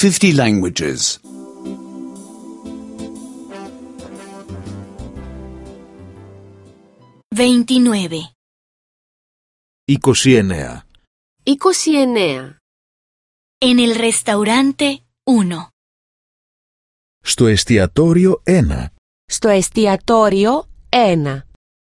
50 languages. 29. 29. 29. En el restaurante 1. Στο εστιατόριο 1. Στο εστιατόριο 1.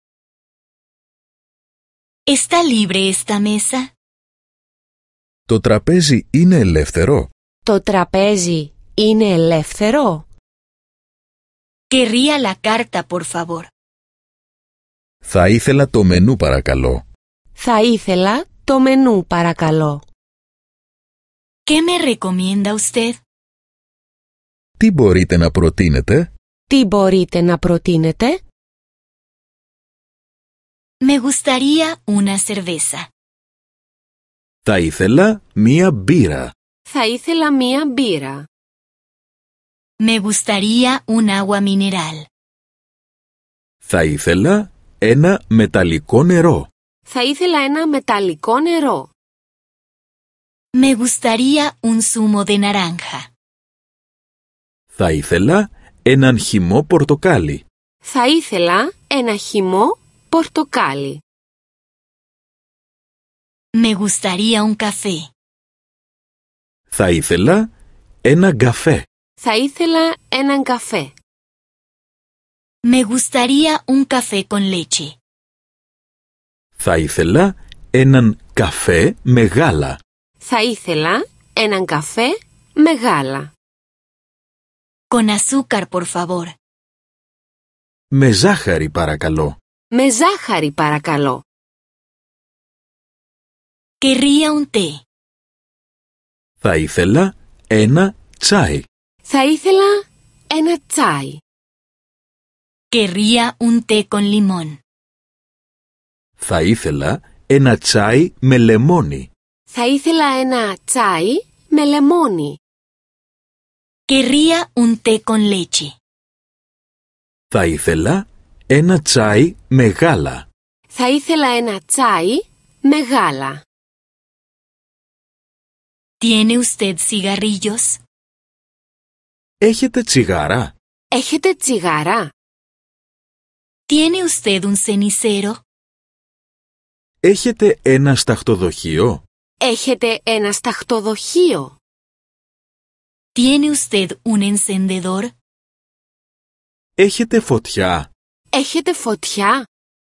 ¿Está libre esta mesa? Το τραπέζι είναι ελεύθερο. Το τραπέζι είναι ελεύθερο. Querría la carta, por favor. Θα ήθελα το μενού παρακαλώ. Θα ήθελα το μενού παρακαλώ. ¿Qué me recomienda usted? Τι μπορείτε να προτείνετε? Τι μπορείτε να προτείνετε? Me gustaría una cerveza. Θα ήθελα μία μπύρα. Θα ήθελα μία μπύρα. Me gustaría un agua mineral. Θα ήθελα ένα μεταλλικό νερό. Θα ήθελα ένα μεταλλικό νερό. Me gustaría un zumo de naranja. Θα ήθελα έναν χυμό πορτοκάλι. Θα ήθελα ένα χυμό πορτοκάλι. Me gustaría un café. Θα ήθελα ένα καφέ. Θα ήθελα έναν καφέ. Me gustaría un café con leche. Θα ήθελα έναν καφέ με γάλα. Θα ήθελα έναν καφέ με γάλα. Con azúcar, por favor. Με ζάχαρη παρακαλώ. Με ζάχαρη παρακαλώ. Querría un té. Θα ήθελα ένα τσάι. Θα ήθελα ένα τσάι. Querría un té con limón. Θα ήθελα ένα τσάι με λεμόνι. Θα ήθελα ένα τσάι με λεμόνι. Querría un té con leche. Θα ήθελα ένα τσάι με γάλα. Θα ήθελα ένα τσάι με γάλα. ¿Tiene usted cigarrillos? Έχετε τσιγάρα? Έχετε τσιγάρα? ¿Tiene usted un cenicero? Έχετε ένα σταχτοδοχείο? Έχετε ένα σταχτοδοχείο? ¿Tiene usted un encendedor? Έχετε φωτιά? Έχετε φωτιά?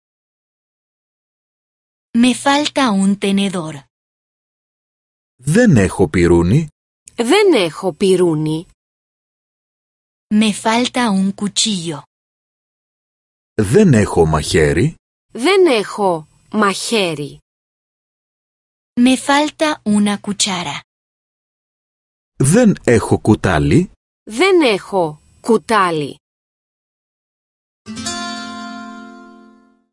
Me falta un tenedor. Δεν έχω πυρούνι. Δεν έχω πυρούνι. Me falta un cuchillo. Δεν έχω μαχαίρι. Δεν έχω μαχαίρι. Me falta una cuchara. Δεν έχω κουτάλι. Δεν έχω κουτάλι.